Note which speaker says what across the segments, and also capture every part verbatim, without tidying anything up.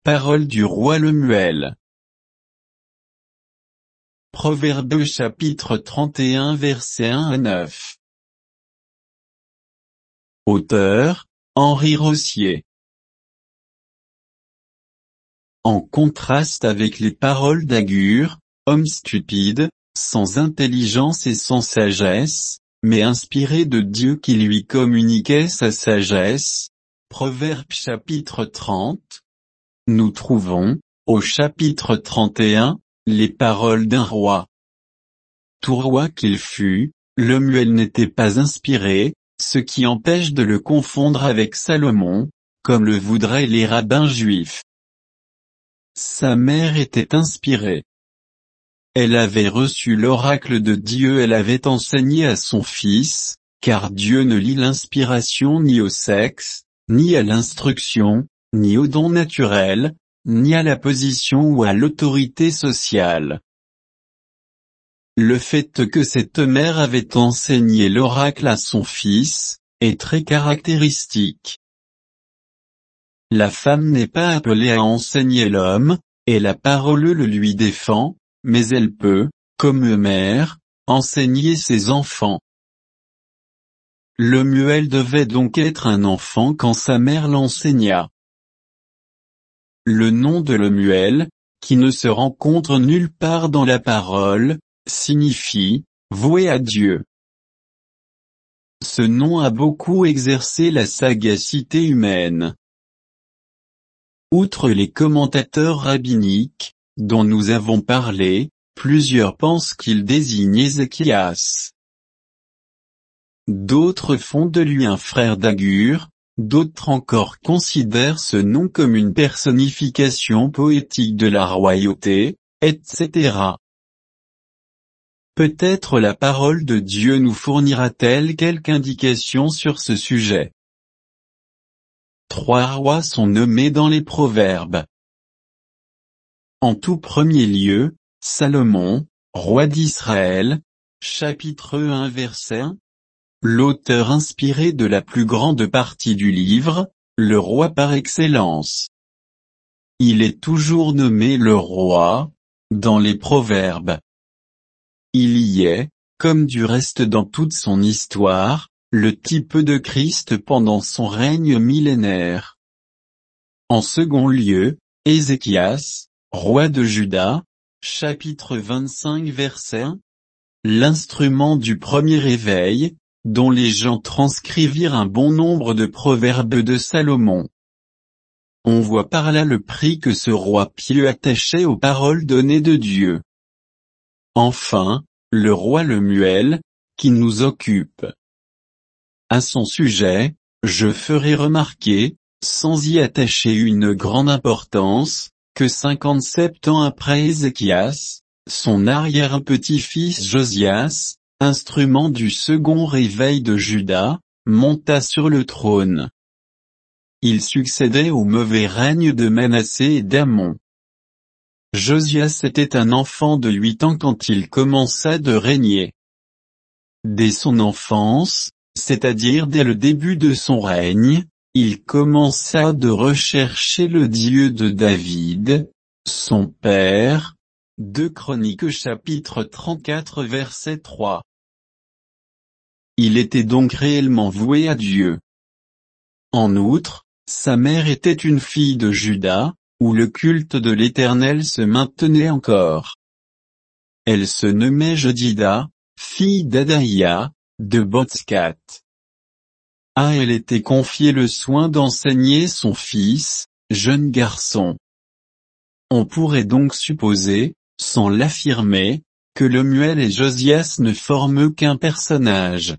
Speaker 1: Parole du roi Lemuel. Proverbes chapitre trente et un versets un à neuf. Auteur, Henri Rossier. En contraste avec les paroles d'Agur, homme stupide, sans intelligence et sans sagesse, mais inspiré de Dieu qui lui communiquait sa sagesse, Proverbes chapitre trente, nous trouvons, au chapitre trente et un, les paroles d'un roi. Tout roi qu'il fût, Lemuel n'était pas inspiré, ce qui empêche de le confondre avec Salomon, comme le voudraient les rabbins juifs. Sa mère était inspirée. Elle avait reçu l'oracle de Dieu, elle avait enseigné à son fils, car Dieu ne lie l'inspiration ni au sexe, ni à l'instruction, ni au don naturel, ni à la position ou à l'autorité sociale. Le fait que cette mère avait enseigné l'oracle à son fils, est très caractéristique. La femme n'est pas appelée à enseigner l'homme, et la parole le lui défend, mais elle peut, comme mère, enseigner ses enfants. Lemuel devait donc être un enfant quand sa mère l'enseigna. Le nom de Lemuel, qui ne se rencontre nulle part dans la parole, signifie « voué à Dieu ». Ce nom a beaucoup exercé la sagacité humaine. Outre les commentateurs rabbiniques, dont nous avons parlé, plusieurs pensent qu'il désigne Ézéchias. D'autres font de lui un frère d'Agur, d'autres encore considèrent ce nom comme une personnification poétique de la royauté, et cetera. Peut-être la parole de Dieu nous fournira-t-elle quelque indication sur ce sujet. Trois rois sont nommés dans les Proverbes. En tout premier lieu, Salomon, roi d'Israël, chapitre un verset un. L'auteur inspiré de la plus grande partie du livre, le roi par excellence. Il est toujours nommé le roi, dans les Proverbes. Il y est, comme du reste dans toute son histoire, le type de Christ pendant son règne millénaire. En second lieu, Ézéchias, roi de Juda, chapitre vingt-cinq verset un. L'instrument du premier réveil, dont les gens transcrivirent un bon nombre de proverbes de Salomon. On voit par là le prix que ce roi pieux attachait aux paroles données de Dieu. Enfin, le roi Lemuel, qui nous occupe. À son sujet, je ferai remarquer, sans y attacher une grande importance, que cinquante-sept ans après Ézéchias, son arrière-petit-fils Josias, instrument du second réveil de Juda, monta sur le trône. Il succédait au mauvais règne de Manassé et d'Amon. Josias était un enfant de huit ans quand il commença de régner. Dès son enfance, c'est-à-dire dès le début de son règne, il commença de rechercher le Dieu de David, son père. deux Chroniques chapitre trente-quatre verset trois. Il était donc réellement voué à Dieu. En outre, sa mère était une fille de Juda, où le culte de l'Éternel se maintenait encore. Elle se nommait Jedida, fille d'Adaïa, de Botscat. À elle était confié le soin d'enseigner son fils, jeune garçon. On pourrait donc supposer, sans l'affirmer, que Lemuel et Josias ne forment qu'un personnage.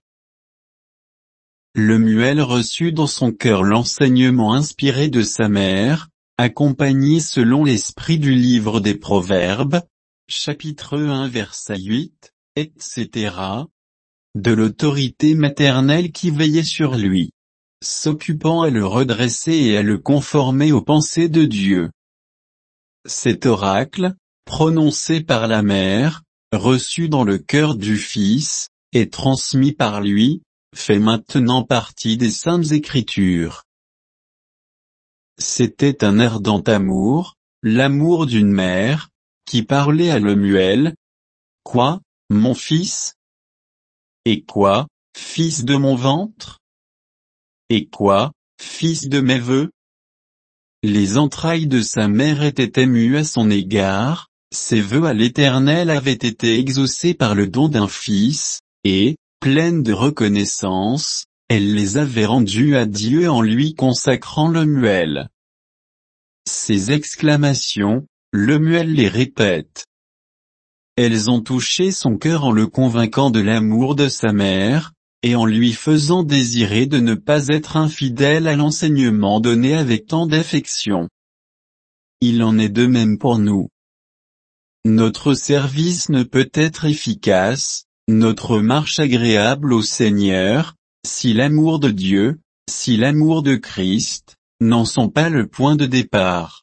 Speaker 1: Lemuel reçut dans son cœur l'enseignement inspiré de sa mère, accompagné selon l'esprit du livre des Proverbes, chapitre un verset huit, et cetera, de l'autorité maternelle qui veillait sur lui, s'occupant à le redresser et à le conformer aux pensées de Dieu. Cet oracle, prononcé par la mère, reçu dans le cœur du fils, et transmis par lui, fait maintenant partie des Saintes Écritures. C'était un ardent amour, l'amour d'une mère, qui parlait à Lemuel. « Quoi, mon fils? Et quoi, fils de mon ventre? Et quoi, fils de mes vœux ?» Les entrailles de sa mère étaient émues à son égard, ses vœux à l'Éternel avaient été exaucés par le don d'un fils, et, pleine de reconnaissance, elle les avait rendus à Dieu en lui consacrant Lemuel. Ces exclamations, Lemuel les répète. Elles ont touché son cœur en le convainquant de l'amour de sa mère, et en lui faisant désirer de ne pas être infidèle à l'enseignement donné avec tant d'affection. Il en est de même pour nous. Notre service ne peut être efficace, notre marche agréable au Seigneur, si l'amour de Dieu, si l'amour de Christ, n'en sont pas le point de départ.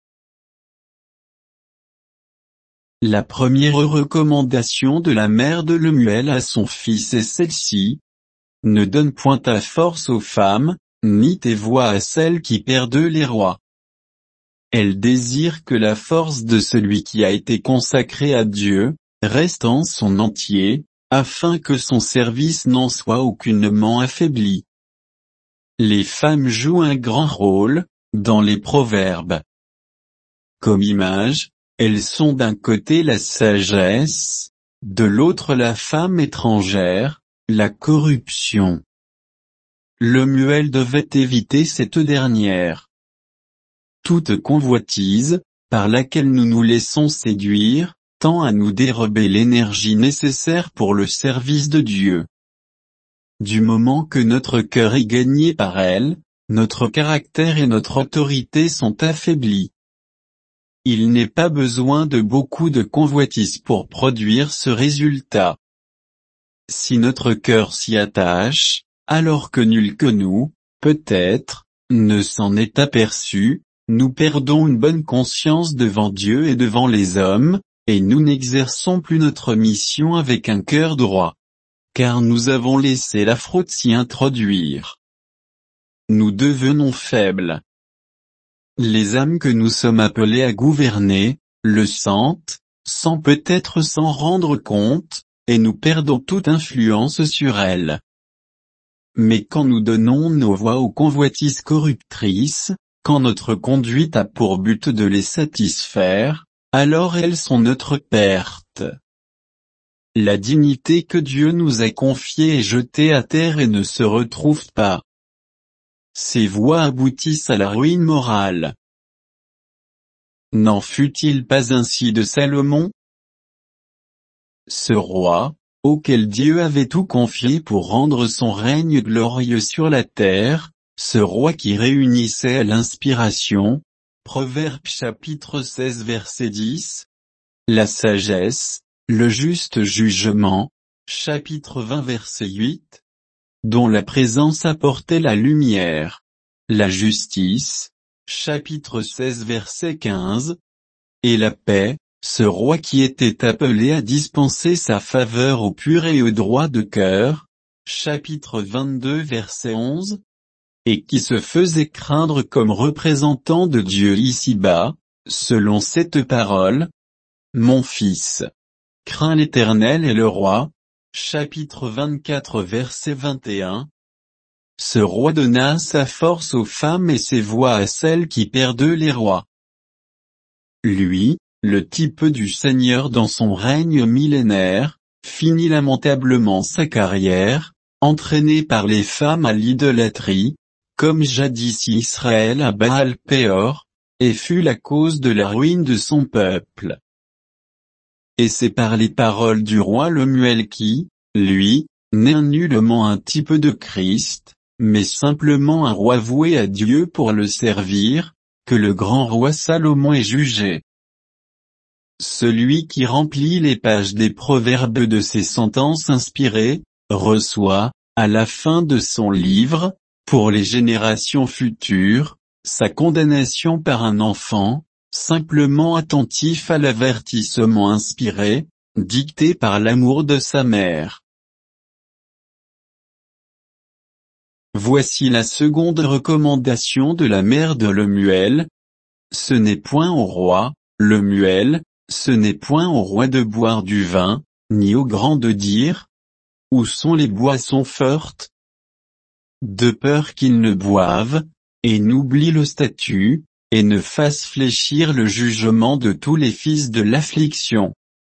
Speaker 1: La première recommandation de la mère de Lemuel à son fils est celle-ci. Ne donne point ta force aux femmes, ni tes voix à celles qui perdent les rois. Elle désire que la force de celui qui a été consacré à Dieu, reste en son entier, afin que son service n'en soit aucunement affaibli. Les femmes jouent un grand rôle, dans les proverbes. Comme image, elles sont d'un côté la sagesse, de l'autre la femme étrangère, la corruption. Lemuel devait éviter cette dernière. Toute convoitise, par laquelle nous nous laissons séduire, tend à nous dérober l'énergie nécessaire pour le service de Dieu. Du moment que notre cœur est gagné par elle, notre caractère et notre autorité sont affaiblis. Il n'est pas besoin de beaucoup de convoitise pour produire ce résultat. Si notre cœur s'y attache, alors que nul que nous, peut-être, ne s'en est aperçu, nous perdons une bonne conscience devant Dieu et devant les hommes, et nous n'exerçons plus notre mission avec un cœur droit. Car nous avons laissé la fraude s'y introduire. Nous devenons faibles. Les âmes que nous sommes appelés à gouverner, le sentent, sans peut-être s'en rendre compte, et nous perdons toute influence sur elles. Mais quand nous donnons nos voix aux convoitises corruptrices, quand notre conduite a pour but de les satisfaire, alors elles sont notre perte. La dignité que Dieu nous a confiée est jetée à terre et ne se retrouve pas. Ces voies aboutissent à la ruine morale. N'en fut-il pas ainsi de Salomon? Ce roi, auquel Dieu avait tout confié pour rendre son règne glorieux sur la terre, ce roi qui réunissait à l'inspiration, Proverbes chapitre seize verset dix, la sagesse, le juste jugement, chapitre vingt verset huit, dont la présence apportait la lumière, la justice, chapitre seize verset quinze, et la paix, ce roi qui était appelé à dispenser sa faveur aux purs et aux droits de cœur, chapitre vingt-deux verset onze, et qui se faisait craindre comme représentant de Dieu ici-bas, selon cette parole, « Mon fils, crains l'Éternel et le roi », chapitre vingt-quatre verset vingt et un. Ce roi donna sa force aux femmes et ses voix à celles qui perdent les rois. Lui, le type du Seigneur dans son règne millénaire, finit lamentablement sa carrière, entraîné par les femmes à l'idolâtrie, comme jadis Israël à Baal-Péor, et fut la cause de la ruine de son peuple. Et c'est par les paroles du roi Lemuel qui, lui, n'est nullement un type de Christ, mais simplement un roi voué à Dieu pour le servir, que le grand roi Salomon est jugé. Celui qui remplit les pages des proverbes de ses sentences inspirées, reçoit, à la fin de son livre, pour les générations futures, sa condamnation par un enfant, simplement attentif à l'avertissement inspiré, dicté par l'amour de sa mère. Voici la seconde recommandation de la mère de Lemuel. Ce n'est point au roi, Lemuel, ce n'est point au roi de boire du vin, ni au grand de dire, où sont les boissons fortes? De peur qu'ils ne boivent, et n'oublient le statut, et ne fassent fléchir le jugement de tous les fils de l'affliction.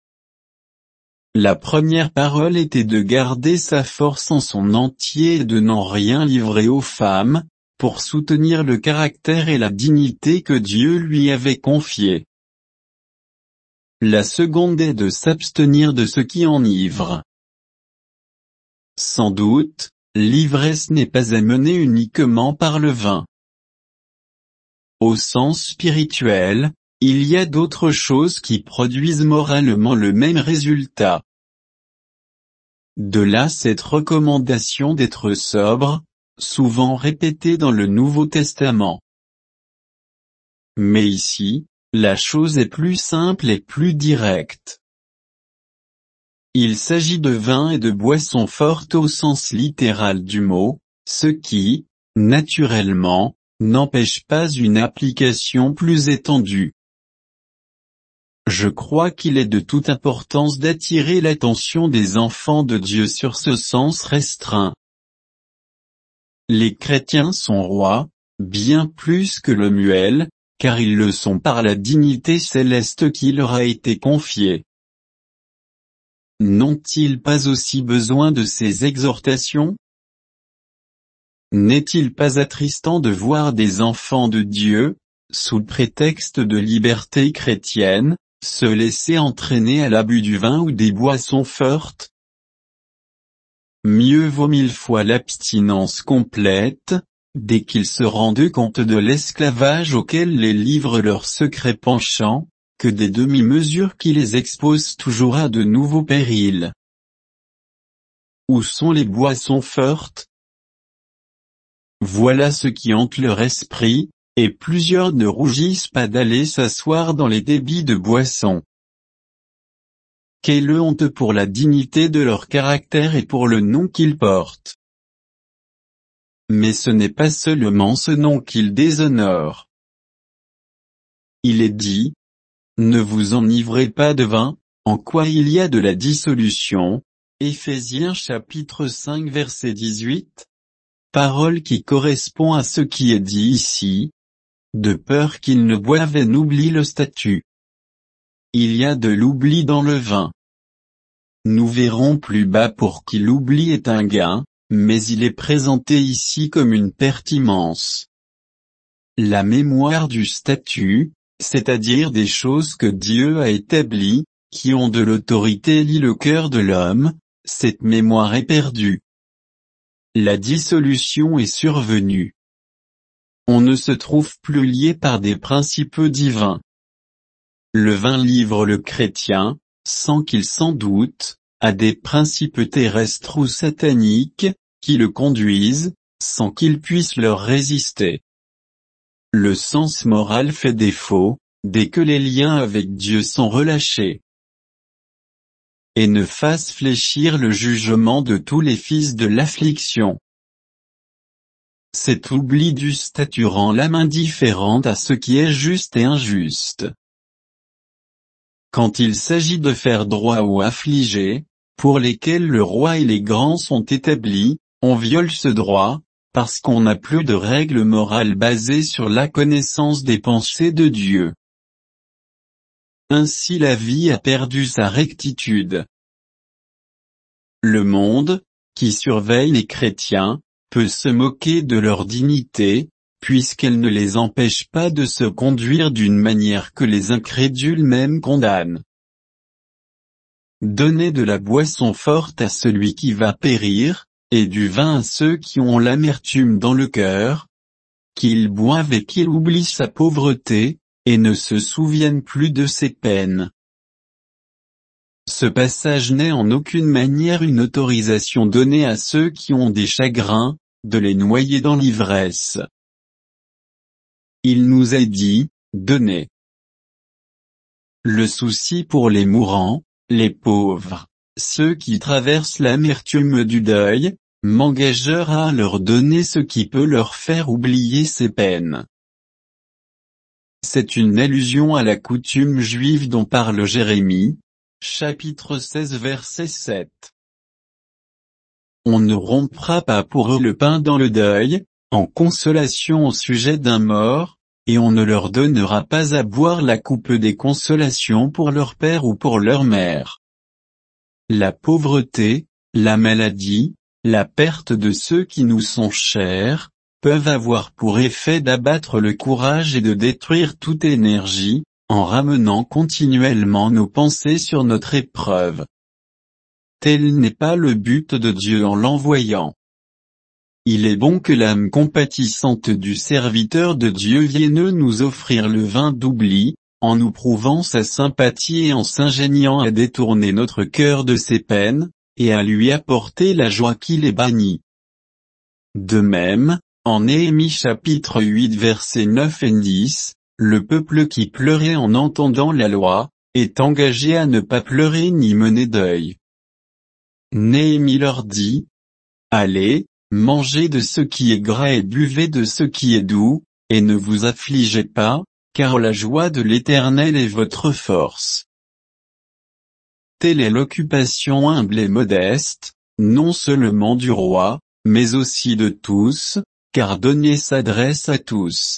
Speaker 1: La première parole était de garder sa force en son entier et de n'en rien livrer aux femmes, pour soutenir le caractère et la dignité que Dieu lui avait confiés. La seconde est de s'abstenir de ce qui enivre. Sans doute, l'ivresse n'est pas amenée uniquement par le vin. Au sens spirituel, il y a d'autres choses qui produisent moralement le même résultat. De là cette recommandation d'être sobre, souvent répétée dans le Nouveau Testament. Mais ici, la chose est plus simple et plus directe. Il s'agit de vin et de boissons fortes au sens littéral du mot, ce qui, naturellement, n'empêche pas une application plus étendue. Je crois qu'il est de toute importance d'attirer l'attention des enfants de Dieu sur ce sens restreint. Les chrétiens sont rois, bien plus que Lemuel, car ils le sont par la dignité céleste qui leur a été confiée. N'ont-ils pas aussi besoin de ces exhortations? N'est-il pas attristant de voir des enfants de Dieu, sous prétexte de liberté chrétienne, se laisser entraîner à l'abus du vin ou des boissons fortes? Mieux vaut mille fois l'abstinence complète, dès qu'ils se rendent compte de l'esclavage auquel les livre leurs secrets penchants, que des demi-mesures qui les exposent toujours à de nouveaux périls. Où sont les boissons fortes? Voilà ce qui hante leur esprit, et plusieurs ne rougissent pas d'aller s'asseoir dans les débits de boissons. Quelle honte pour la dignité de leur caractère et pour le nom qu'ils portent. Mais ce n'est pas seulement ce nom qu'ils déshonorent. Il est dit, ne vous enivrez pas de vin, en quoi il y a de la dissolution, Éphésiens chapitre cinq verset dix-huit, parole qui correspond à ce qui est dit ici, de peur qu'ils ne boivent et n'oublient le statut. Il y a de l'oubli dans le vin. Nous verrons plus bas pour qui l'oubli est un gain, mais il est présenté ici comme une perte immense. La mémoire du statut, c'est-à-dire des choses que Dieu a établies, qui ont de l'autorité lie le cœur de l'homme, cette mémoire est perdue. La dissolution est survenue. On ne se trouve plus lié par des principes divins. Le vin livre le chrétien, sans qu'il s'en doute, à des principes terrestres ou sataniques, qui le conduisent, sans qu'il puisse leur résister. Le sens moral fait défaut, dès que les liens avec Dieu sont relâchés. Et ne fasse fléchir le jugement de tous les fils de l'affliction. Cet oubli du statut rend l'âme indifférente à ce qui est juste et injuste. Quand il s'agit de faire droit aux affligés, pour lesquels le roi et les grands sont établis, on viole ce droit, parce qu'on n'a plus de règles morales basées sur la connaissance des pensées de Dieu. Ainsi la vie a perdu sa rectitude. Le monde, qui surveille les chrétiens, peut se moquer de leur dignité, puisqu'elle ne les empêche pas de se conduire d'une manière que les incrédules même condamnent. Donnez de la boisson forte à celui qui va périr, et du vin à ceux qui ont l'amertume dans le cœur, qu'ils boivent et qu'ils oublient sa pauvreté, et ne se souviennent plus de ses peines. Ce passage n'est en aucune manière une autorisation donnée à ceux qui ont des chagrins, de les noyer dans l'ivresse. Il nous est dit, donnez. Le souci pour les mourants, les pauvres, ceux qui traversent l'amertume du deuil, m'engagera à leur donner ce qui peut leur faire oublier ces peines. C'est une allusion à la coutume juive dont parle Jérémie, chapitre seize verset sept. On ne rompra pas pour eux le pain dans le deuil, en consolation au sujet d'un mort, et on ne leur donnera pas à boire la coupe des consolations pour leur père ou pour leur mère. La pauvreté, la maladie, la perte de ceux qui nous sont chers, peuvent avoir pour effet d'abattre le courage et de détruire toute énergie, en ramenant continuellement nos pensées sur notre épreuve. Tel n'est pas le but de Dieu en l'envoyant. Il est bon que l'âme compatissante du serviteur de Dieu vienne nous offrir le vin d'oubli, en nous prouvant sa sympathie et en s'ingéniant à détourner notre cœur de ses peines, et à lui apporter la joie qui les bannit. De même, en Néhémie chapitre huit versets neuf et dix, le peuple qui pleurait en entendant la loi, est engagé à ne pas pleurer ni mener deuil. Néhémie leur dit, « Allez, mangez de ce qui est gras et buvez de ce qui est doux, et ne vous affligez pas, car la joie de l'Éternel est votre force. » Telle est l'occupation humble et modeste, non seulement du roi, mais aussi de tous, car donner s'adresse à tous.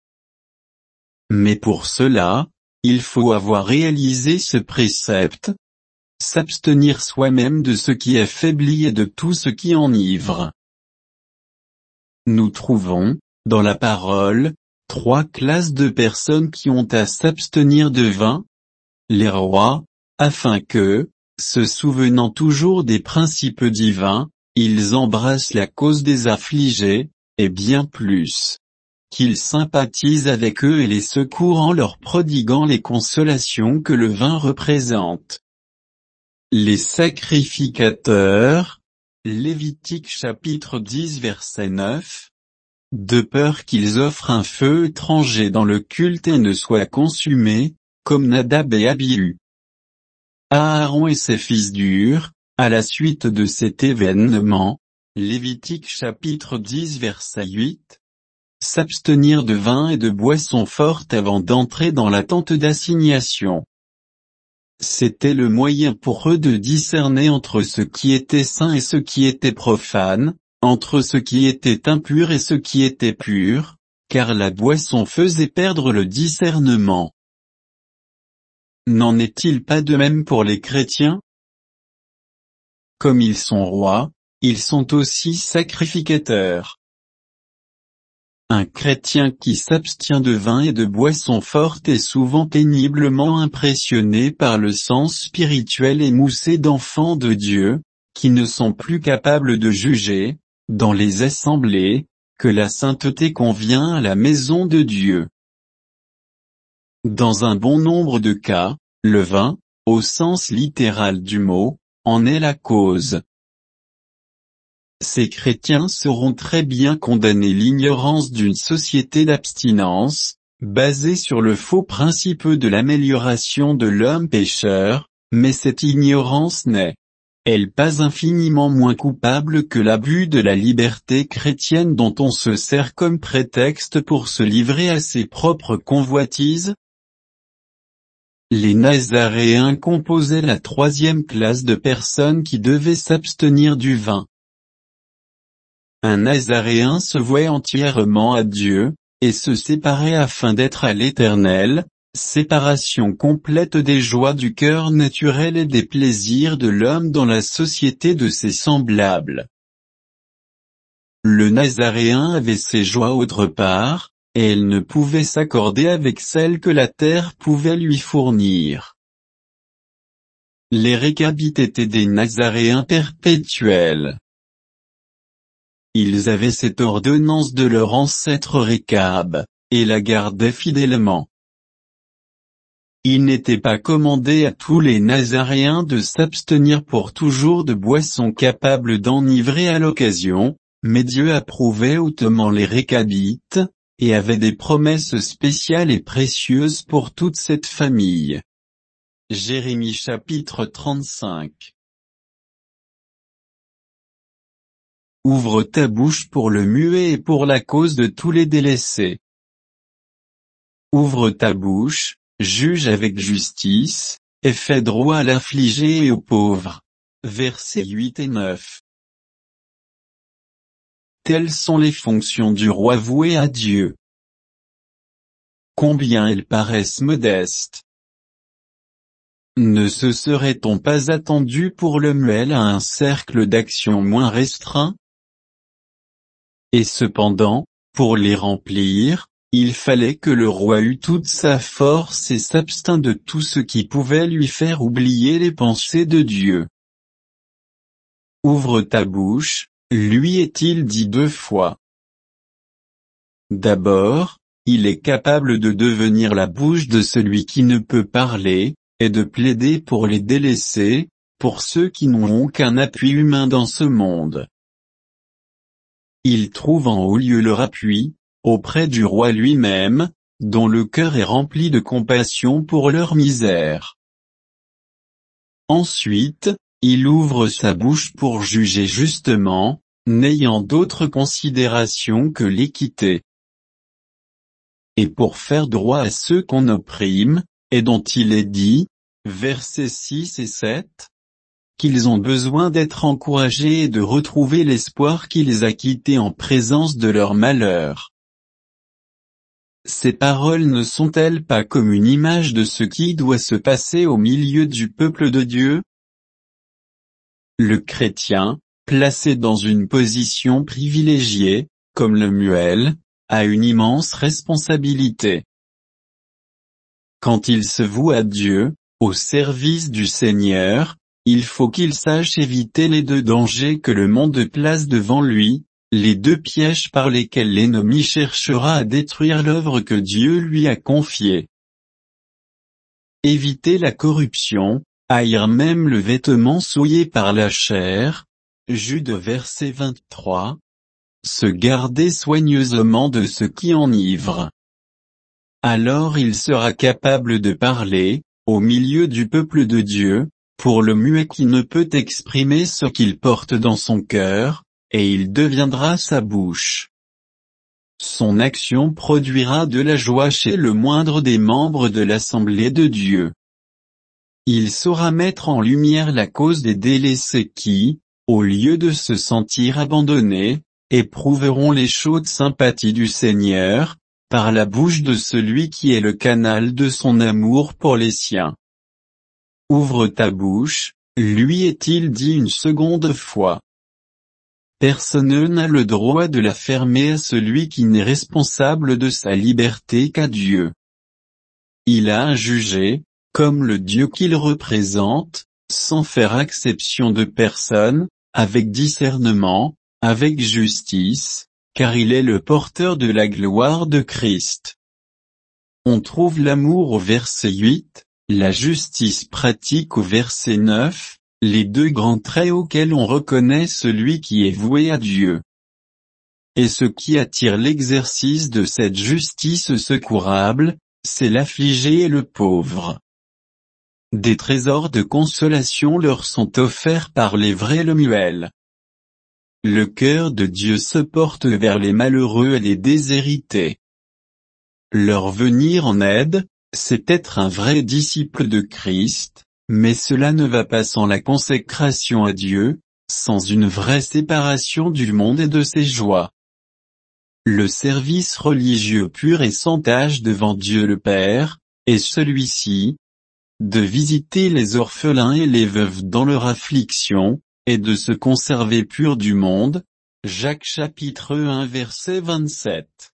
Speaker 1: Mais pour cela, il faut avoir réalisé ce précepte, s'abstenir soi-même de ce qui affaiblit et de tout ce qui enivre. Nous trouvons, dans la parole, trois classes de personnes qui ont à s'abstenir de vin. Les rois, afin que, se souvenant toujours des principes divins, ils embrassent la cause des affligés, et bien plus, qu'ils sympathisent avec eux et les secourent en leur prodiguant les consolations que le vin représente. Les sacrificateurs, Lévitique chapitre dix verset neuf, de peur qu'ils offrent un feu étranger dans le culte et ne soient consumés, comme Nadab et Abihu. Aaron et ses fils d'Hur, à la suite de cet événement, Lévitique chapitre dix verset huit, s'abstenir de vin et de boissons fortes avant d'entrer dans la tente d'assignation. C'était le moyen pour eux de discerner entre ce qui était saint et ce qui était profane, entre ce qui était impur et ce qui était pur, car la boisson faisait perdre le discernement. N'en est-il pas de même pour les chrétiens? Comme ils sont rois, ils sont aussi sacrificateurs. Un chrétien qui s'abstient de vin et de boissons fortes est souvent péniblement impressionné par le sens spirituel émoussé d'enfants de Dieu, qui ne sont plus capables de juger, dans les assemblées, que la sainteté convient à la maison de Dieu. Dans un bon nombre de cas, le vin, au sens littéral du mot, en est la cause. Ces chrétiens sauront très bien condamner l'ignorance d'une société d'abstinence, basée sur le faux principe de l'amélioration de l'homme pécheur, mais cette ignorance n'est, elle, pas infiniment moins coupable que l'abus de la liberté chrétienne dont on se sert comme prétexte pour se livrer à ses propres convoitises. Les Nazaréens composaient la troisième classe de personnes qui devaient s'abstenir du vin. Un Nazaréen se vouait entièrement à Dieu, et se séparait afin d'être à l'Éternel, séparation complète des joies du cœur naturel et des plaisirs de l'homme dans la société de ses semblables. Le Nazaréen avait ses joies autre part, et elles ne pouvaient s'accorder avec celles que la terre pouvait lui fournir. Les Récabites étaient des Nazaréens perpétuels. Ils avaient cette ordonnance de leur ancêtre Récab, et la gardaient fidèlement. Il n'était pas commandé à tous les Nazaréens de s'abstenir pour toujours de boissons capables d'enivrer à l'occasion, mais Dieu approuvait hautement les Récabites, et avait des promesses spéciales et précieuses pour toute cette famille. Jérémie chapitre trente-cinq. ouvre ta bouche pour le muet et pour la cause de tous les délaissés. Ouvre ta bouche, juge avec justice, et fais droit à l'affligé et au pauvre. Versets huit et neuf. Telles sont les fonctions du roi voué à Dieu. Combien elles paraissent modestes. Ne se serait-on pas attendu pour le muel à un cercle d'action moins restreint? Et cependant, pour les remplir, il fallait que le roi eût toute sa force et s'abstint de tout ce qui pouvait lui faire oublier les pensées de Dieu. Ouvre ta bouche, lui est-il dit deux fois. D'abord, il est capable de devenir la bouche de celui qui ne peut parler, et de plaider pour les délaissés, pour ceux qui n'ont aucun appui humain dans ce monde. Il trouve en haut lieu leur appui, auprès du roi lui-même, dont le cœur est rempli de compassion pour leur misère. Ensuite, il ouvre sa bouche pour juger justement, n'ayant d'autre considération que l'équité. Et pour faire droit à ceux qu'on opprime, et dont il est dit, versets six et sept, qu'ils ont besoin d'être encouragés et de retrouver l'espoir qui les a quittés en présence de leur malheur. Ces paroles ne sont-elles pas comme une image de ce qui doit se passer au milieu du peuple de Dieu? Le chrétien, placé dans une position privilégiée, comme le muel, a une immense responsabilité. Quand il se voue à Dieu, au service du Seigneur, il faut qu'il sache éviter les deux dangers que le monde place devant lui, les deux pièges par lesquels l'ennemi cherchera à détruire l'œuvre que Dieu lui a confiée. Éviter la corruption, haïr même le vêtement souillé par la chair, Jude verset vingt-trois, se garder soigneusement de ce qui enivre. Alors il sera capable de parler, au milieu du peuple de Dieu, pour le muet qui ne peut exprimer ce qu'il porte dans son cœur, et il deviendra sa bouche. Son action produira de la joie chez le moindre des membres de l'Assemblée de Dieu. Il saura mettre en lumière la cause des délaissés qui, au lieu de se sentir abandonnés, éprouveront les chaudes sympathies du Seigneur, par la bouche de celui qui est le canal de son amour pour les siens. Ouvre ta bouche, lui est-il dit une seconde fois. Personne n'a le droit de la fermer à celui qui n'est responsable de sa liberté qu'à Dieu. Il a à juger, comme le Dieu qu'il représente, sans faire exception de personne, avec discernement, avec justice, car il est le porteur de la gloire de Christ. On trouve l'amour au verset huit, la justice pratique au verset neuf, les deux grands traits auxquels on reconnaît celui qui est voué à Dieu. Et ce qui attire l'exercice de cette justice secourable, c'est l'affligé et le pauvre. Des trésors de consolation leur sont offerts par les vrais Lemuel. Le cœur de Dieu se porte vers les malheureux et les déshérités. Leur venir en aide, c'est être un vrai disciple de Christ, mais cela ne va pas sans la consécration à Dieu, sans une vraie séparation du monde et de ses joies. Le service religieux pur et sans tache devant Dieu le Père, est celui-ci, de visiter les orphelins et les veuves dans leur affliction, et de se conserver pur du monde. Jacques chapitre un verset vingt-sept.